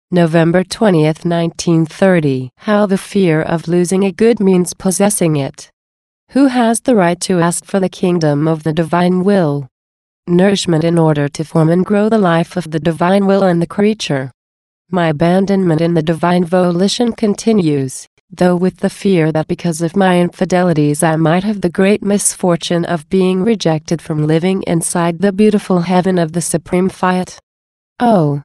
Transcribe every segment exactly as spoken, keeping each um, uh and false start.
November twentieth, nineteen thirty. How the fear of losing a good means possessing it. Who has the right to ask for the kingdom of the divine will? Nourishment in order to form and grow the life of the divine will in the creature. My abandonment in the divine volition continues, though with the fear that because of my infidelities I might have the great misfortune of being rejected from living inside the beautiful heaven of the supreme fiat. Oh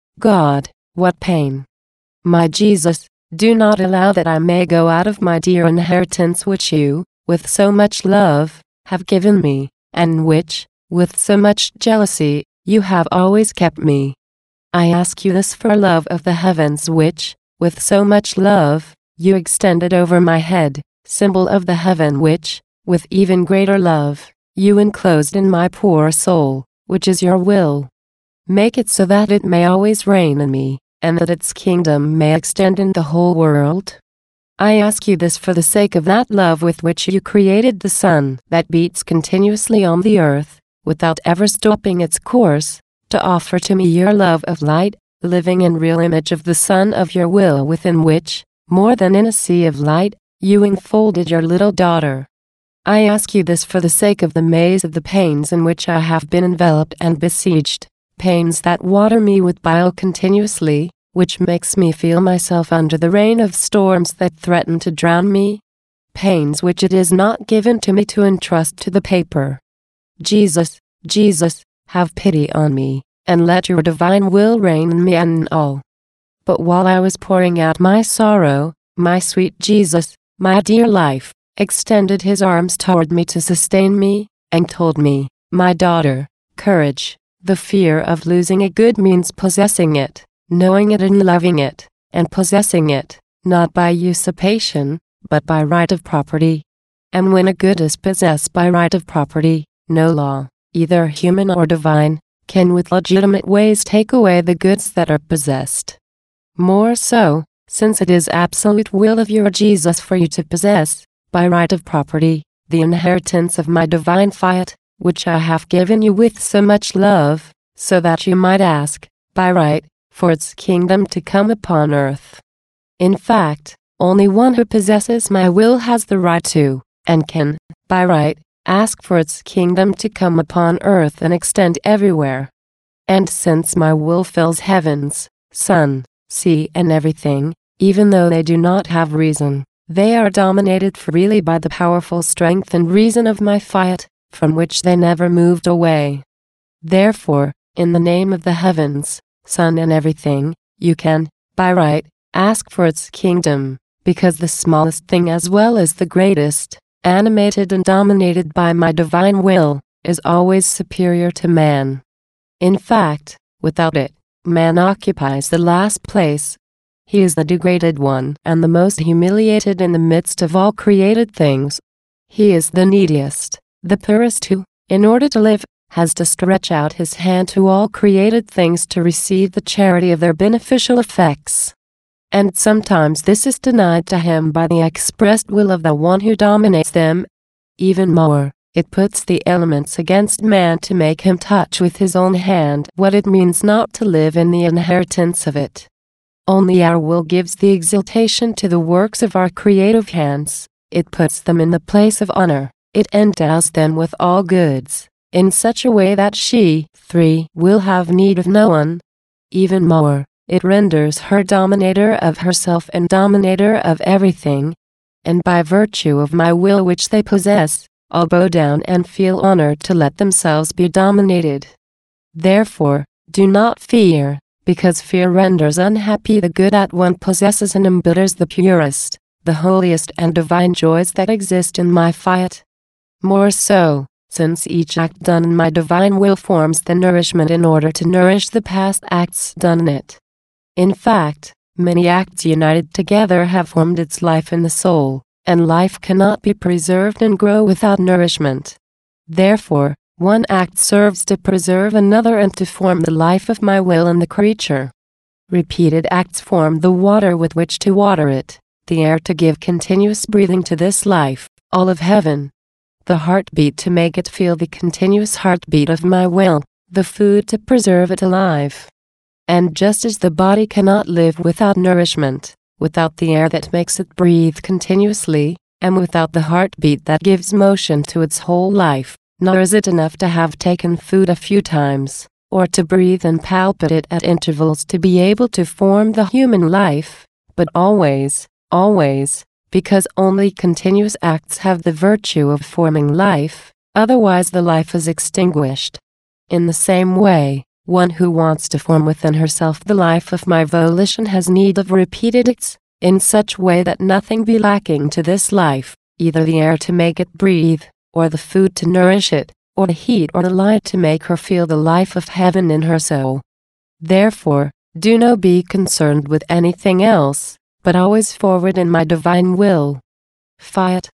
God, what pain! My Jesus, do not allow that I may go out of my dear inheritance which you, with so much love, have given me, and which, with so much jealousy, you have always kept me. I ask you this for love of the heavens which, with so much love, you extended over my head, symbol of the heaven which, with even greater love, you enclosed in my poor soul, which is your will. Make it so that it may always reign in me, and that its kingdom may extend in the whole world. I ask you this for the sake of that love with which you created the sun that beats continuously on the earth, without ever stopping its course, to offer to me your love of light, living and real image of the sun of your will within which, more than in a sea of light, you enfolded your little daughter. I ask you this for the sake of the maze of the pains in which I have been enveloped and besieged, pains that water me with bile continuously, which makes me feel myself under the rain of storms that threaten to drown me, pains which it is not given to me to entrust to the paper. Jesus, Jesus, have pity on me, and let your divine will reign in me and in all. But while I was pouring out my sorrow, my sweet Jesus, my dear life, extended his arms toward me to sustain me, and told me, my daughter, courage, the fear of losing a good means possessing it, knowing it and loving it, and possessing it, not by usurpation, but by right of property. And when a good is possessed by right of property, no law, either human or divine, can with legitimate ways take away the goods that are possessed. More so, since it is absolute will of your Jesus for you to possess, by right of property, the inheritance of my divine fiat, which I have given you with so much love, so that you might ask, by right, for its kingdom to come upon earth. In fact, only one who possesses my will has the right to, and can, by right, ask for its kingdom to come upon earth and extend everywhere. And since my will fills heavens, sun, sea and everything, even though they do not have reason, they are dominated freely by the powerful strength and reason of my fiat, from which they never moved away. Therefore, in the name of the heavens, sun and everything, you can, by right, ask for its kingdom, because the smallest thing as well as the greatest, animated and dominated by my divine will, is always superior to man. In fact, without it, man occupies the last place. He is the degraded one and the most humiliated in the midst of all created things. He is the neediest, the poorest who, in order to live, has to stretch out his hand to all created things to receive the charity of their beneficial effects. And sometimes this is denied to him by the expressed will of the one who dominates them. Even more, it puts the elements against man to make him touch with his own hand what it means not to live in the inheritance of it. Only our will gives the exaltation to the works of our creative hands, it puts them in the place of honor, it endows them with all goods, in such a way that she, three, will have need of no one. Even more, it renders her dominator of herself and dominator of everything. And by virtue of my will which they possess, all bow down and feel honored to let themselves be dominated. Therefore, do not fear, because fear renders unhappy the good that one possesses and embitters the purest, the holiest and divine joys that exist in my fiat. More so, since each act done in my divine will forms the nourishment in order to nourish the past acts done in it. In fact, many acts united together have formed its life in the soul, and life cannot be preserved and grow without nourishment. Therefore, one act serves to preserve another and to form the life of my will in the creature. Repeated acts form the water with which to water it, the air to give continuous breathing to this life, all of heaven. The heartbeat to make it feel the continuous heartbeat of my will, the food to preserve it alive. And just as the body cannot live without nourishment, without the air that makes it breathe continuously, and without the heartbeat that gives motion to its whole life, nor is it enough to have taken food a few times, or to breathe and palpitate at intervals to be able to form the human life, but always, always, because only continuous acts have the virtue of forming life, otherwise the life is extinguished. In the same way, one who wants to form within herself the life of my volition has need of repeated acts, in such way that nothing be lacking to this life, either the air to make it breathe, or the food to nourish it, or the heat or the light to make her feel the life of heaven in her soul. Therefore, do not be concerned with anything else, but always forward in my divine will. Fiat.